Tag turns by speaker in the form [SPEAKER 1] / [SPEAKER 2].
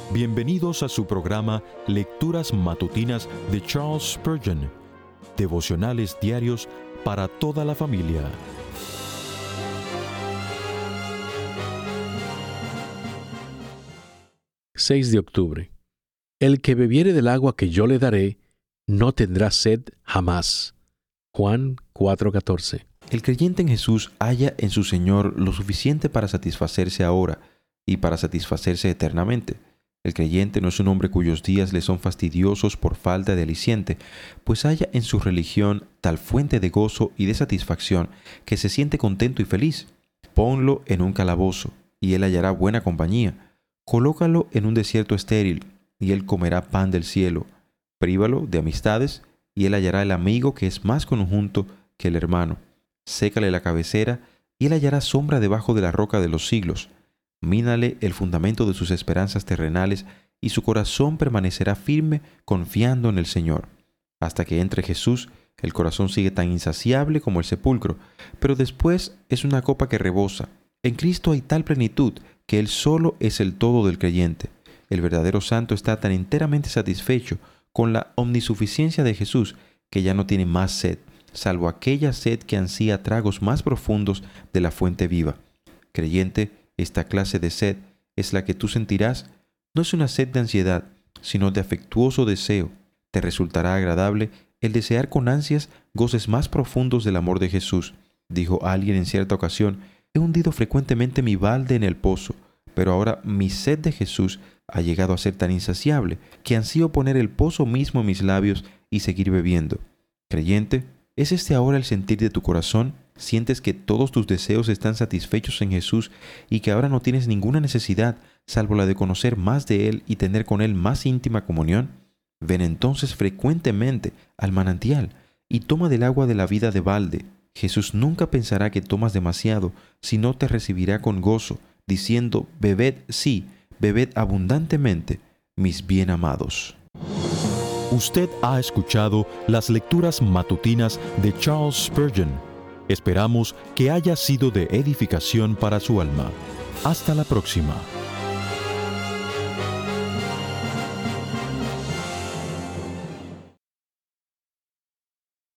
[SPEAKER 1] Bienvenidos a su programa Lecturas Matutinas de Charles Spurgeon, devocionales diarios para toda la familia.
[SPEAKER 2] ...6 de octubre... El que bebiere del agua que yo le daré, no tendrá sed jamás. Juan 4:14.
[SPEAKER 3] El creyente en Jesús halla en su Señor lo suficiente para satisfacerse ahora y para satisfacerse eternamente. El creyente no es un hombre cuyos días le son fastidiosos por falta de aliciente, pues halla en su religión tal fuente de gozo y de satisfacción que se siente contento y feliz. Ponlo en un calabozo, y él hallará buena compañía. Colócalo en un desierto estéril, y él comerá pan del cielo. Prívalo de amistades, y él hallará el amigo que es más conjunto que el hermano. Sécale la cabecera, y él hallará sombra debajo de la roca de los siglos. Mínale el fundamento de sus esperanzas terrenales, y su corazón permanecerá firme confiando en el Señor. Hasta que entre Jesús, el corazón sigue tan insaciable como el sepulcro, pero después es una copa que rebosa. En Cristo hay tal plenitud que Él solo es el todo del creyente. El verdadero santo está tan enteramente satisfecho con la omnisuficiencia de Jesús que ya no tiene más sed, salvo aquella sed que ansía tragos más profundos de la fuente viva. Creyente, esta clase de sed es la que tú sentirás. No es una sed de ansiedad, sino de afectuoso deseo. Te resultará agradable el desear con ansias goces más profundos del amor de Jesús. Dijo alguien en cierta ocasión: he hundido frecuentemente mi balde en el pozo, pero ahora mi sed de Jesús ha llegado a ser tan insaciable que ansío poner el pozo mismo en mis labios y seguir bebiendo. Creyente, ¿es este ahora el sentir de tu corazón? ¿Sientes que todos tus deseos están satisfechos en Jesús y que ahora no tienes ninguna necesidad salvo la de conocer más de Él y tener con Él más íntima comunión? Ven entonces frecuentemente al manantial y toma del agua de la vida de balde. Jesús nunca pensará que tomas demasiado, sino te recibirá con gozo, diciendo: bebed, sí, bebed abundantemente, mis bien amados.
[SPEAKER 1] Usted ha escuchado las lecturas matutinas de Charles Spurgeon. Esperamos que haya sido de edificación para su alma. Hasta la próxima.